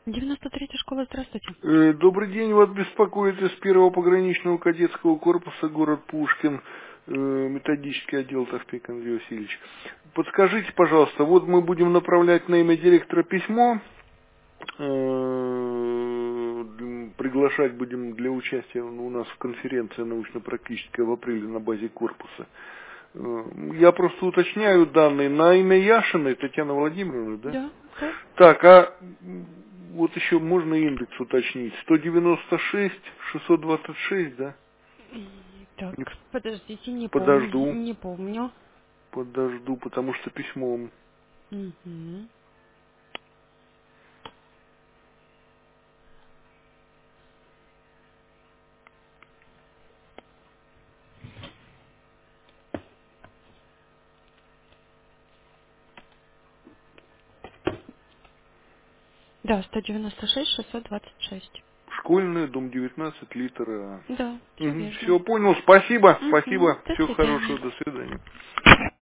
93-я школа, здравствуйте. Добрый день, вас беспокоит из первого пограничного кадетского корпуса город Пушкин, методический отдел Тавпик Андрей Васильевич. Подскажите, пожалуйста, вот мы будем направлять на имя директора письмо, приглашать будем для участия у нас в конференции научно-практической в апреле на базе корпуса. Я просто уточняю данные на имя Яшиной Татьяны Владимировны, да? Да, да. Так, а вот еще можно индекс уточнить. 196, 626, да? Так, Не подождите, не помню, подожду, не помню. подожду, потому что письмом. Угу. Да, 196, 626. Школьная, дом 19, литера Да, А. все верно. Все, понял, спасибо, Угу. спасибо, До всего свидания. хорошего, до свидания.